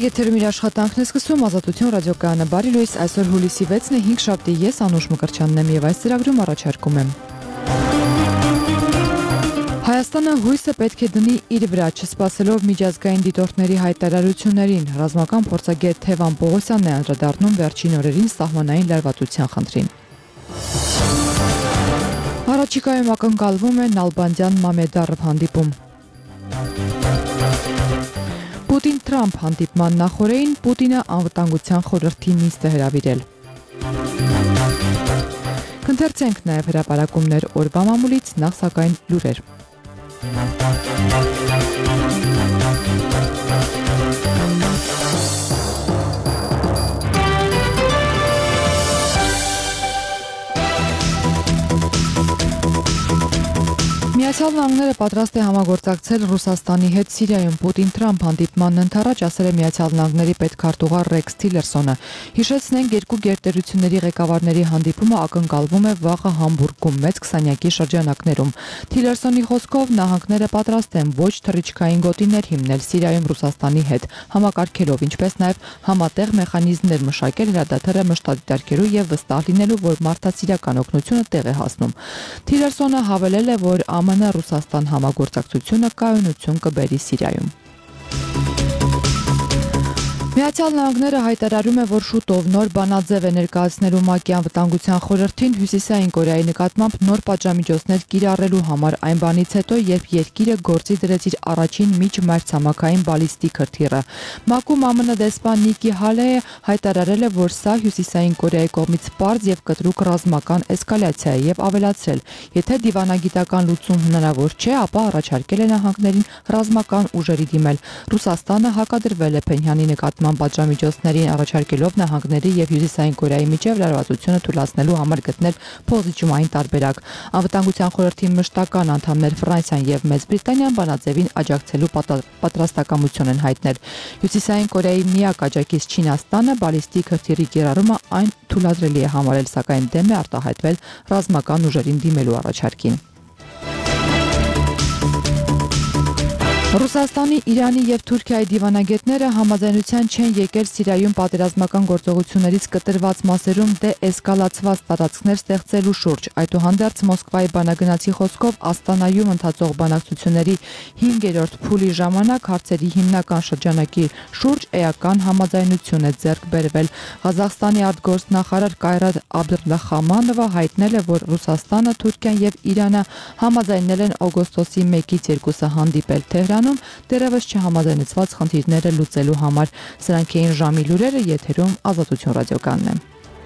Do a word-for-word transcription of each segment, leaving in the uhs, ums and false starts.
Եթերում իր աշխատանքն է սկսում Ազատություն ռադիոկայանը։ Բարի լույս, այսօր հուլիսի վեցն է, հինգշաբթի, ես Անուշ Մկրտչյանն եմ եւ այս ծրագրում առաջարկում եմ։ Հայաստանը հույսը պետք է դնի իր վրա, չսպասելով միջազգային դիտորդների հայտարարություններին։ Ռազմական փորձագետ Թևան Պողոսյանն է անդրադառնում վերջին օրերին սահմանային լարվածության խնդրին։ Առաջիկայում ակնկալվում է Նալբանդյան Մամեդարով հանդիպում։ Պուտին-Թրամփ հանդիպման նախօրեին Պուտինը անվտանգության խորհրդի նիստ է հրավիրել։ Կընթերցենք նաև հրապարակումներ օրվա մամուլից, նախ սակայն լուրեր։ Միացյալ Նահանգները պատրաստ է համագործակցել Ռուսաստանի հետ Սիրիայում Պուտին-Թրամփ հանդիպմանն ընդառաջ, ասել է Միացյալ Նահանգների պետքարտուղար Ռեքս Թիլերսոնը։ Հիշեցնենք, երկու գերտերությունների ղեկավարների հանդիպումը ակնկալվում է վաղը Համբուրգում մեծ քսանյակի շրջանակներում։ Թիլերսոնի խոսքով նահանգները պատրաստ են ոչ թռիչքային գոտիներ հիմնել Սիրիայում Ռուսաստանի հետ, համակարգելով, ինչպես նաև համատեղ մեխանիզմներ մշակել հրադադարը մշտադիտարկելու եւ վստահ լինելու, որ մարդասիրական օգնությունը տեղ է հասնում։ Թիլերսոնը հավելել է, որ ԱՄՆ Ռուսաստան համագործակցությունը կայունություն կբերի Սիրիայում։ Միացյալ Նահանգները հայտարարում է, որ շուտով նոր բանաձև է ներկայացնելու ՄԱԿ-ի անվտանգության խորհրդին Հյուսիսային Կորեայի նկատմամբ նոր պատժամիջոցներ կիրառելու համար այն բանից հետո, երբ երկիրը գործի դրեց իր առաջին միջմայրցամաքային բալիստիկ հրթիռը։ ՄԱԿ-ում ԱՄՆ դեսպան Նիկի Հալեյը հայտարարել է, որ սա Հյուսիսային Կորեայի կողմից պարզ եւ կտրուկ ռազմական էսկալացիա է եւ ավելացրել, եթե դիվանագիտական լուծում հնարավոր չէ, ապա առաջարկել է նահանգներին ռազմական ուժերի դիմել։ Ռուսաստանը հակադրվել է Փենյանի նկատմամբ պատժամիջոցներին, առաջարկելով նահանգների եւ Հյուսիսային Կորեայի միջև լարվածությունը թույլատնելու համար գտնել փոխզիջումային տարբերակ։ Անվտանգության խորհրդի մշտական անդամներ Ֆրանսիան եւ Մեծ Բրիտանիան բանաձևին աջակցելու պատրաստակամություն են հայտնել։ Հյուսիսային Կորեայի միակ աջակից Չինաստանը բալիստիկ հրթիռի կիրառումը այն թույլատրելի է համարել, սակայն դեմ է արտահայտվել ռազմական ուժերին դիմելու առաջարկին։ Ռուսաստանի, Իրանի եւ Թուրքիայի դիվանագետները համաձայնության չեն եկել Սիրիայում պատերազմական գործողություններից կտրված մասերում դեէսկալացված տարածքներ ստեղծելու շուրջ։ Այդուհանդերձ Մոսկվայի բանագնացի խոսքով Աստանայում ընթացող բանակցությունների հինգերորդ փուլի ժամանակ հարցերի հիմնական շրջանակի շուրջ էական համաձայնություն է ձեռք բերվել։ Ղազախստանի արտգործնախարար Կայրատ Աբդռախմանովը հայտնել է, որ Ռուսաստանը, Թուրքիան եւ Իրանը համաձայնել են օգոստոսի մեկից երկուսը հանդիպել Թեհրան դեռևս չհամաձայնեցված խնդիրները լուծելու համար։ Սրանք էին ժամի լուրերը, եթերում Ազատություն ռադիոկայանն է։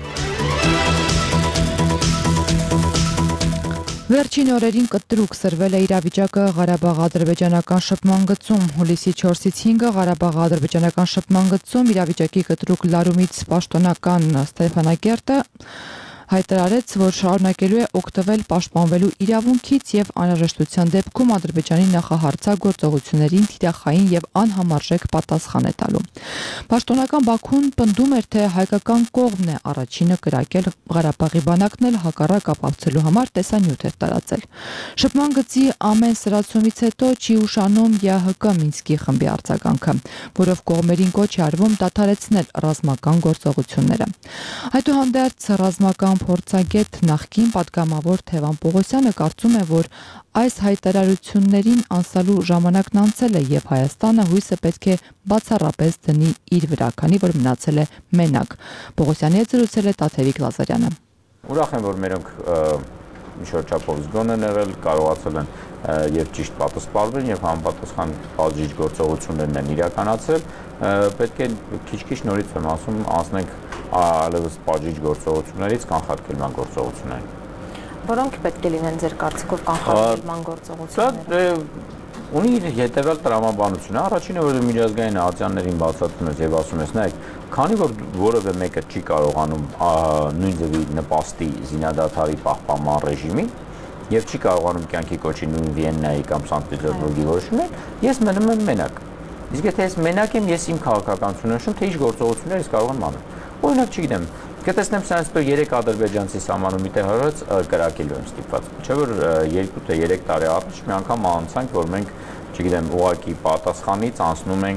Վերջին օրերին կտրուկ սրվել է իրավիճակը Ղարաբաղ-ադրբեջանական շփման գծում։ Հուլիսի չորսից հինգը Ղարաբաղ-ադրբեջանական շփման գծում իրավիճակի կտրուկ լարումից պաշտոնական Ստեփանակերտը հայտարարեց, որ շարունակելու է օգտվել պաշտպանվելու իրավունքից եւ անհրաժեշտության դեպքում Ադրբեջանի նախահարցագործողություններին թիրախային եւ անհամարժեք պատասխան է տալու։ Պաշտոնական Բաքուն պնդում էր, թե հայկական կողմն է առաջինը կրակել Ղարաբաղի բանակն էլ հակառակ ապացուցելու համար տեսանյութ էր տարածել։ Շփման գծի ամեն սրացումից հետո չի ուշանում ԵԱՀԿ Մինսկի խմբի արձագանքը, որով կողմերին կոչ է արվում դադարեցնել ռազմական գործողությունները։ Այդուհանդերձ ռազմական փորձագետ նախկին պատգամավոր Թևան Պողոսյանը կարծում է, որ այս հայտարարություններին անցալու ժամանակն անցել է եւ Հայաստանը հույսը պետք է բացառապես դնի իր վրա, քանի որ մնացել է մենակ։ Պողոսյանի հետ զրուցել է Տաթևիկ Լազարյանը։ Ուրախ եմ, որ մերոնք ինչ-որ չափով զգոն են եղել, կարողացել են եւ ճիշտ պատասխանվել եւ համապատասխան բաժիջ գործողություններն են իրականացրել։ Պետք է քիչ-քիչ նորից եմ ասում, անցնենք այլևս բաժիջ գործողություններից կանխարգելման գործողություններին։ Որոնք պետք է լինեն ձեր կարծիքով կանխարգելման գործողությունները։ Ունի իր հետևյալ տրամաբանությունը։ Առաջինը, որ միջազգային ատյաններին բացատրում ես եւ ասում ես, նայեք, քանի որ որևէ մեկը չի կարողանում նույն ձևի նպաստի զինադադարի պահպանման ռեժիմին եւ չի կարողանում կյանքի կոչի նույն Վիեննայի կամ Սանկտ Պետերբուրգի որոշումներ, ես մնում եմ մենակ։ Իսկ եթե ես մենակ եմ, ես իմ քաղաքականությունը նշում, թե ինչ գործողություններ ես կարող եմ անել։ Օրինակ, չգիտեմ, կտեսնեմ սրանց հետո երեք ադրբեջանցի սահմանում իդե հարած կրակելու եմ ստիպված։ Չէ՞ որ երկու թե երեք տարի առաջ մի անգամ անցանք, որ մենք, չգիտեմ, ուղակի պատասխանից անցնում ենք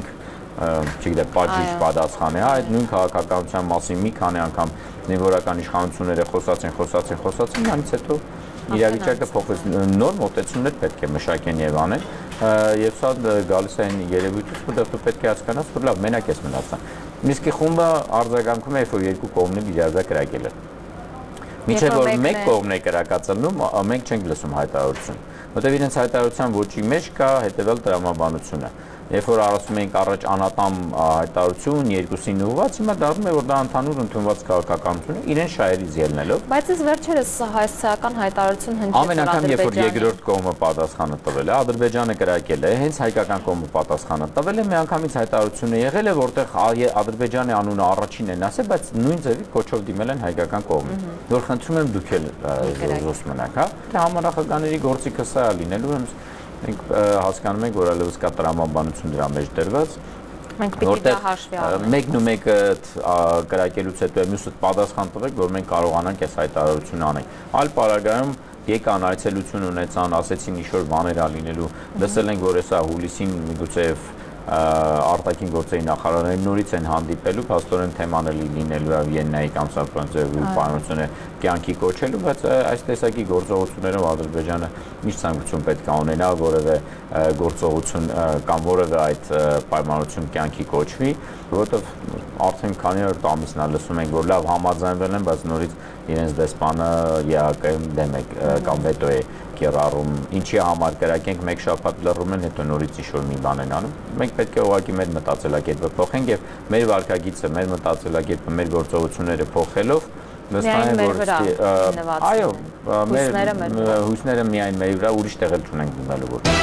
չգիտեմ, պատժիչ պատասխան է, այդ նույն քաղաքականության մասին մի քանի անգամ նեվորական իշխանությունները խոսած են, խոսած են, խոսած են, անից հետո իրավիճակը փոխվեց, նոր մոտեցումներ պետք է մշակեն եւ անեն, եւ սա գալիս է այն երևույթից, որտեղ դու պետք է հասկանաս, որ լավ, մենակ ես մնացան։ Միսկի խումբը արձագանքում է, որ երկու կողմն էլ իրար կրակել են։ Մինչև որ մեկ կողմն է կրակածնում, մենք չենք լսում հայտարարություն, որտեղ իրենց հայտարարության ոճի մեջ կա հետևյալ տրամաբանությունը։ Երբ որ ասում ենք առաջ անատամ հայտարարություն, երկուսին ուղղված, հիմա դառնում է որ դա ընդհանուր ընդունված քաղաքականություն է, իրեն շահերից ելնելով։ Բայց այս վերջերս հայաստանական հայտարարություն հնչեց ամեն անգամ երբ որ երկրորդ կողմը պատասխանը տվել է, Ադրբեջանը կրակել է, հենց հայկական կողմը պատասխանը տվել է, մի անգամից հայտարարությունը եղել է, որտեղ Ադրբեջանի անունը առաջին են ասել, բայց նույն ձևի կոչով դիմել են հայկական կողմին, որ խնդրում եմ դուք էլ զոս մնաք, հա։ Համանախագահների գործիքը սա է լինելու, մենք հասկանում ենք, որ այլևս կա տրամաբանություն դրա մեջ դրված։ Մենք պիտի դա հաշվի առնենք։ Մեկն ու մեկը կրակելուց հետո մյուսը պատասխան տվեք, որ մենք կարողանանք այս հայտարարությունը անենք։ Այլ պարագայում եկան այցելություն ունեցան, ասեցին ինչ-որ բաներ ա լինելու, լսել ենք, որ հեսա հուլիսին միգուցե արտաքին գործերի նախարարները նորից են հանդիպելու, փաստորեն թեման է լինելու է Վիեննայի կամ Սապրանցիայի պայմանությունը կյանքի կոչելու, բայց այս տեսակի գործողություններով Ադրբեջանը միշտ ցանկություն պետք է ունենա որևէ գործողություն կամ որևէ այդ պայմանություն կյանքի կոչվի, որովհետև արդեն քանի օր ամիսնա լսում ենք, որ լավ համաձայնվել են, բայց նորից իրենց դեսպանը ԵԱԿ-ին դեմ է կամ վետո է կիրառում, ինչի համար կրակենք մեկ շաբաթ լռում են, հետո նորից ինչ-որ մի բան են անում։ Մենք պետք է ուղղակի մեր մտածելակերպը փոխենք եւ մեր վարքագիծը, մեր մտածելակերպը, մեր գործողությունները փոխելով վստահ եմ, որ այո, մեր հույսները միայն մեր վրա, ուրիշ տեղ էլ չունենք դնելու որ։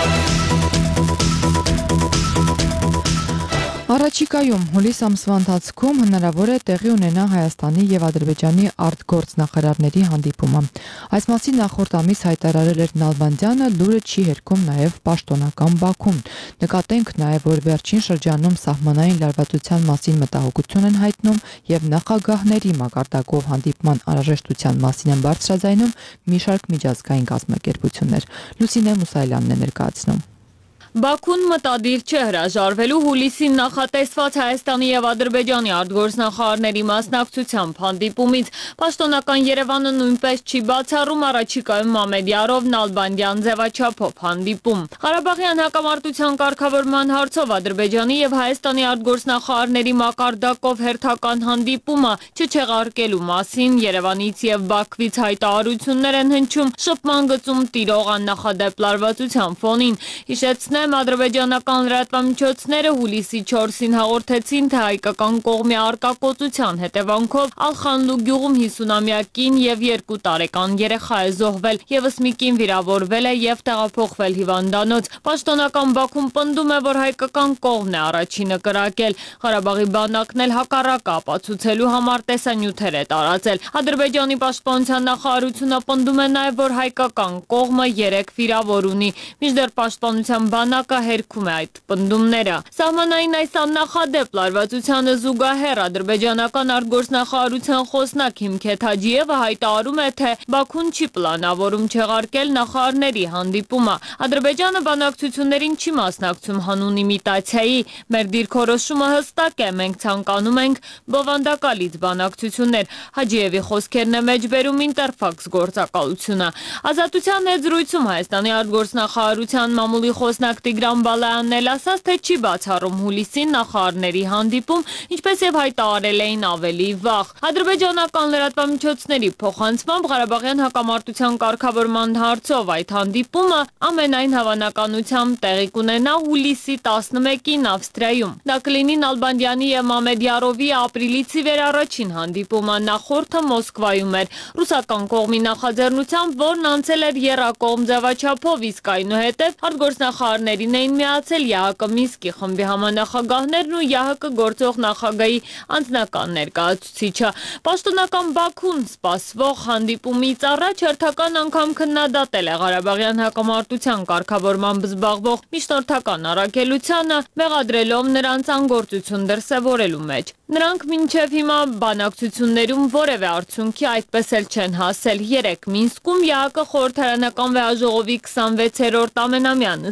Առաջիկայում հուլիս ամսվա ընթացքում հնարավոր է տեղի ունենա Հայաստանի եւ Ադրբեջանի արտգործնախարարների հանդիպումը։ Այս մասին նախորդ ամիս հայտարարել էր Նալբանդյանը, լուրը չի հերքում նաեւ պաշտոնական Բաքուն։ Նկատենք նաեւ, որ վերջին շրջանում սահմանային լարվածության մասին մտահոգություն են հայտնում եւ նախագահների մակարդակով հանդիպման անհրաժեշտության մասին են բարձրաձայնում մի շարք միջազգային կազմակերպություններ։ Լուսինե Մուսայելյանն է ներկայացնում։ Բաքուն մտադիր չէ հրաժարվելու հուլիսին նախատեսված Հայաստանի եւ Ադրբեջանի արտգործնախարարների մասնակցությամբ հանդիպումից։ Պաշտոնական Երևանը նույնպես չի բացառում առաջիկայում Մամեդյարով Նալբանդյան ձևաչափով հանդիպում։ Ղարաբաղյան հակամարտության կարգավորման հարցով Ադրբեջանի եւ Հայաստանի արտգործնախարարների մակարդակով հերթական հանդիպումը չչեղարկելու մասին Երևանից եւ Բաքվից հայտարարություններ են հնչում շփման գծում տիրող աննախադեպ լարվածության ֆոնին։ Հիշեցնեմ, ադրբեջանական լրատվամիջոցները հուլիսի չորսին հաղորդեցին, թե հայկական կողմի արկակոծության հետևանքով Ալխանլու գյուղում հիսունամյա կին եւ երկու տարեկան երեխա է զոհվել, եւս մի կին վիրավորվել է եւ տեղափոխվել հիվանդանոց։ Պաշտոնական Բաքուն պնդում է, որ հայկական կողմն է առաջինը կրակել։ Ղարաբաղի բանակն էլ հակառակը ապացուցելու համար տեսանյութեր է տարածել։ Ադրբեջանի պաշտպանության նախարարությունը պնդում է նաեւ, որ հայկական կողմը երեք վիրավոր ունի։ Մինչդեռ պաշտպանության բանակը հերքում է այդ պնդումները։ Սահմանային այս աննախադեպ լարվածությանը զուգահեռ ադրբեջանական արտգործնախարարության խոսնակ Հիմքեթ Հաջիևը հայտարարում է, թե Բաքուն չի պլանավորում չեղարկել նախարարների հանդիպումը։ Ադրբեջանը բանակցություններին չի մասնակցում հանուն իմիտացիայի։ Մեր դիրքորոշումը հստակ է, մենք ցանկանում ենք բովանդակալից բանակցություններ։ Հաջիևի խոսքերն է մեջբերում Ինտերֆաքս գործակալությունը։ Ազատության հետ զրույցում Հայաստանի արտգործնախարարության մամուլի խոսնակ Տիգրան Բալայանն էլ ասաց, թե չի բացառում հուլիսին նախարարների հանդիպում, ինչպես եւ հայտարարել էին ավելի վաղ։ Ադրբեջանական լրատվամիջոցների փոխանցմամբ Ղարաբաղյան հակամարտության կարգավորման հարցով այդ հանդիպումը ամենայն հավանականությամբ տեղի կունենա հուլիսի տասնմեկին Ավստրիայում։ Դա կլինի Նալբանդյանի եւ Մամեդյարովի ապրիլից ի վեր առաջին հանդիպումը, նախորդը Մոսկվայում էր։ Ռուսական կողմի նախաձեռնությամբ, որն անցել էր եռակողմ ձևաչափով, իսկ այնուհետև արտգործնախարարներին էին միացել ԵԱՀԿ Մինսկի խմբի համանախագահներն ու ԵԱՀԿ գործող նախագահի անձնական ներկայացուցիչը։ Պաշտոնական Բաքուն սպասվող հանդիպումից առաջ հերթական անգամ քննադատել է Ղարաբաղյան հակամարտության կարգավորմամբ զբաղվող միջնորդական առաքելությանը, մեղադրելով նրանց անգործություն դրսևորելու մեջ։ Նրանք մինչև հիմա բանակցություններում որևէ արդյունքի այդպես էլ չեն հասել։ Երեկ Մինսկում ԵԱՀԿ խորհրդարանական վեհաժողովի քսանվեցերորդ ամենամյա նստաշրջանը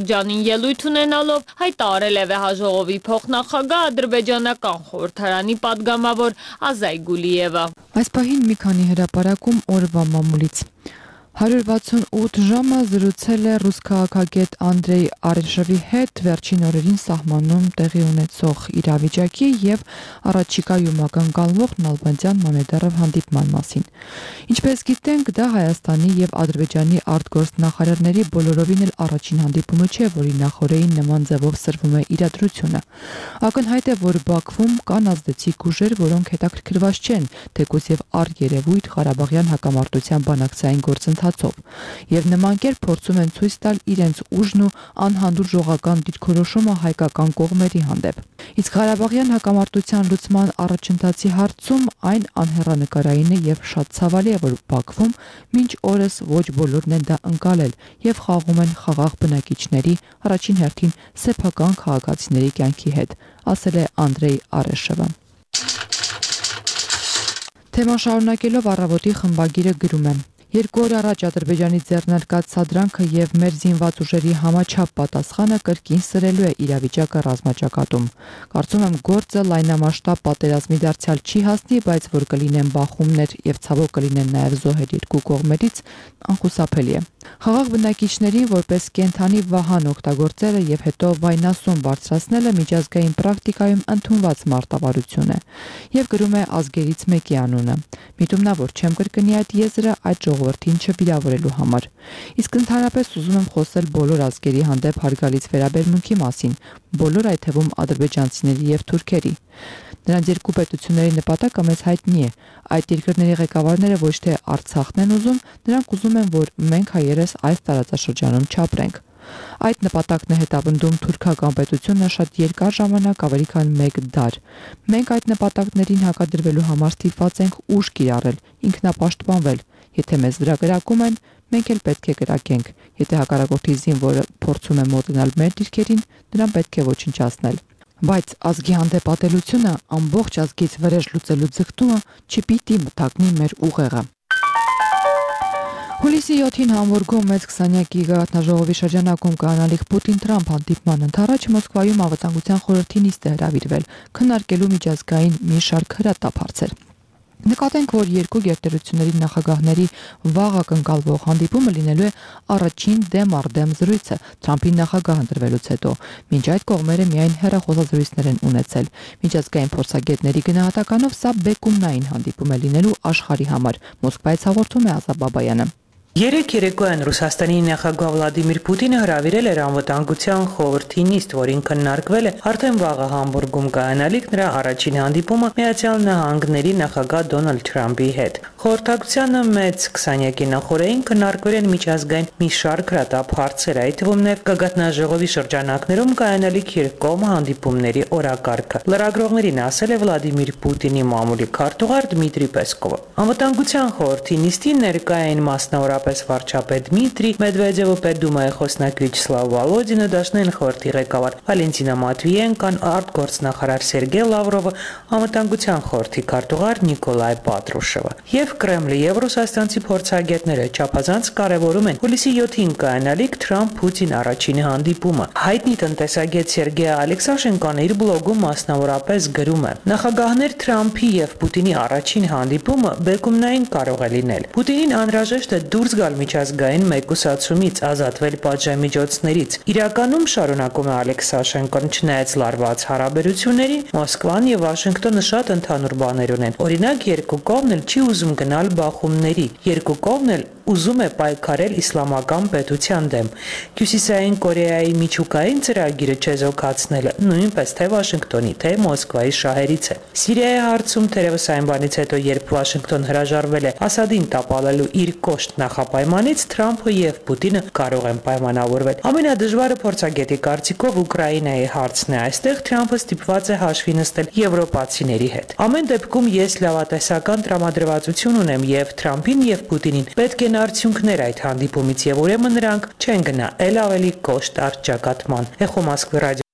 շրջանին ելույթ ունենալով հայտարարել է վեհաժողովի փոխնախագահ ադրբեջանական խորհրդարանի падգամավոր Ազայ Գուլիևը։ Այս պահին մի քանի հրապարակում օրվա մամուլից հարյուր վաթսունութ ժամը զրուցել է ռուս քաղաքագետ Անդրեյ Արեշևի հետ վերջին օրերին սահմանում տեղի ունեցող իրավիճակի եւ առաջիկայում ակնկալվող Նալբանդյան Մամեդարով հանդիպման մասին։ Ինչպես գիտենք, դա Հայաստանի եւ Ադրբեջանի արտգործնախարարների բոլորովին էլ առաջին հանդիպումը չէ, որի նախորդին նման ձևով սրվում է իրադրությունը։ Ակնհայտ է, որ Բաքվում կան ազդեցիկ ուժեր, որոնք հետաքրքրված չեն, թեկուզ եւ առերևույթ Ղարաբաղյան հակամարտության բանակցային գործընթացով եւ նման կերպ փորձում են ցույց տալ իրենց ուժն ու անհանդուրժողական դիրքորոշումը հայկական կողմերի հանդեպ։ Իսկ Ղարաբաղյան հակամարտության լուծման առաջընթացի հարցում այն անհեռանկարային է եւ շատ ցավալի է, որ Բաքվում մինչ օրս ոչ բոլորն են դա ընկալել եւ խաղում են խաղաղ բնակիչների, առաջին հերթին սեփական քաղաքացիների կյանքի հետ, ասել է Անդրեյ Արեշևը։ Թեման շարունակելով առավոտի խմբագիրը գրում է. Երկու օր առաջ Ադրբեջանի ձեռնարկած սադրանքը եւ մեր զինված ուժերի համաչափ պատասխանը կրկին սրելու է իրավիճակը ռազմաճակատում։ Կարծում եմ գործը լայնամասշտաբ պատերազմի դարձյալ չի հասնի, բայց որ կլինեն բախումներ եւ ցավոք կլինեն նաեւ զոհեր երկու կողմերից, անխուսափելի է։ Խաղաղ բնակիչներին որպես կենթանի վահան օգտագործելը եւ հետո վայնասուն բարձրացնելը միջազգային պրակտիկայում ընդունված մարտավարություն է։ Եվ գրում է ազգերից մեկի անունը։ Միտումնավոր չեմ կրկնի այդ եզրը այդ ժողովրդին չվիրավորելու համար։ Իսկ ընդհանրապես ուզում եմ խոսել բոլոր ազգերի հանդեպ հարգալից վերաբերմունքի մասին, բոլոր այդ թվում ադրբեջանցիների եւ թուրքերի։ Նրանց երկու պետությունների նպատակը մեզ հայտնի է։ Այդ երկրների ղեկավարները ոչ թե Արցախն են ուզում, նրանք ուզում են, որ մենք հայերս այս տարածաշրջանում չապրենք։ Այդ նպատակն է հետապնդում թուրքական պետությունը շատ երկար ժամանակ, ավելի քան մեկ դար։ Մենք այդ նպատակներին հակադրվելու համար ստիպված ենք ուժ կիրառել, ինքնապաշտպանվել։ Եթե մեզ վրա կրակում են, մենք էլ պետք է կրակենք։ Եթե հակառակորդի զինվորը փորձում է մոտենալ մեր դիրքերին, նրան պետք է ոչնչացնել։ Բայց ազգի հանդեպ ատելությունը, ամբողջ ազգից վրեժ լուծելու ձգտումը չպիտի մթագնի մեր ուղեղը։ Հուլիսի յոթին Համբուրգում մեծ քսանյակի գաղտնաժողովի շրջանակում կանալիք Պուտին-Թրամփ հանդիպման ընթരാճ Մոսկվայում անվտանգության խորհրդի նիստ է հրավիրվել, քննարկելու միջազգային մի շարք հրատապ հարցեր։ Նկատենք, որ երկու գերտերությունների նախագահների վաղ ակնկալվող հանդիպումը լինելու է առաջին դեմ առ դեմ զրույցը Թրամփի նախագահ ընտրվելուց հետո։ Մինչ այդ կողմերը միայն հեռախոսազրույցներ են ունեցել։ Միջազգային փորձագետների գնահատականով սա բեկումնային հանդիպում է լինելու աշխարհի համար։ Մոսկվայից հաղորդում է Ազա Բաբայանը։ Երեք երեկոյան Ռուսաստանի նախագահ Վլադիմիր Պուտինը հրավիրել էր անվտանգության խորհրդի նիստ, որին քննարկվել է արդեն վաղը Համբուրգում կայանալիք նրա առաջին հանդիպումը Միացյալ Նահանգների նախագահ Դոնալդ Թրամփի հետ։ Խորհրդակցությանը մեծ քսանյակի նախորդին քննարկվել են միջազգային մի շարք հրատապ հարցեր, այդ թվում նաև գագաթնաժողովի շրջանակներում կայանալիք երկկողմ հանդիպումների օրակարգը։ Լրագրողներին ասել է Վլադիմիր Պուտինի մամուլի քարտուղար Դմիտրի Պեսկովը։ Անվտանգության խորհրդի նիստին ներկա էին մասնավորապես վարչապետ Դմիտրի Մեդվեդևը, Պետդումայի խոսնակ Վյաչեսլավ Վոլոդինը, Դաշնային խորհրդի ղեկավար Վալենտինա Մատվիենկան, արտգործնախարար Սերգեյ Լավրովը, անվտանգության խորհրդի քարտուղար Նիկոլայ Պատրուշևը։ Եվ Կրեմլի եւ ռուսաստանցի փորձագետները չափազանց կարևորում են հուլիսի յոթին կայանալիք Թրամփ-Պուտին առաջին հանդիպումը։ Հայտնի տնտեսագետ Սերգեյ Ալեքսաշենկոն իր բլոգում մասնավորապես գրում է. Նախագահներ Թրամփի եւ Պուտինի առաջին հանդիպումը բեկումնային կարող է լինել։ Պուտինին անհրաժեշտ է դուրս գալ միջազգային մեկուսացումից, ազատվել պատժամիջոցներից։ Իրականում, շարունակում է Ալեքսաշենկոն, չնայած լարված հարաբերությունների, Մոսկվան եւ Վաշինգտոնը շատ ընդհանուր բաներ ունեն։ Օրինակ, երկու կողմն էլ չի ուզում գնալ բախումների, երկու կողմն էլ ուզում է պայքարել իսլամական պետության դեմ։ Հյուսիսային Կորեայի միջուկային ծրագիրը չեզոքացնելը նույնպես թե Վաշինգտոնի, թե Մոսկվայի շահերից է։ Սիրիայի հարցում թերևս այն բանից հետո, երբ Վաշինգտոն հրաժարվել է Ասադին տապալելու իր կոշտ նախապայմանից, Թրամփը եւ Պուտինը կարող են պայմանավորվել։ Ամենադժվարը փորձագետի կարծիքով Ուկրաինայի հարցն է։ Այստեղ Թրամփը ստիպված է հաշվի նստել եվրոպացիների հետ։ Ամեն դեպքում ես լավատեսական տրամադրվածություն ունեմ եւ Թրամփին եւ Պուտինին պետք է արդյունքներ այդ հանդիպումից եւ ուրեմն նրանք չեն գնա էլ ավելի կոշտ առճակատման։ Էխո Մոսկվի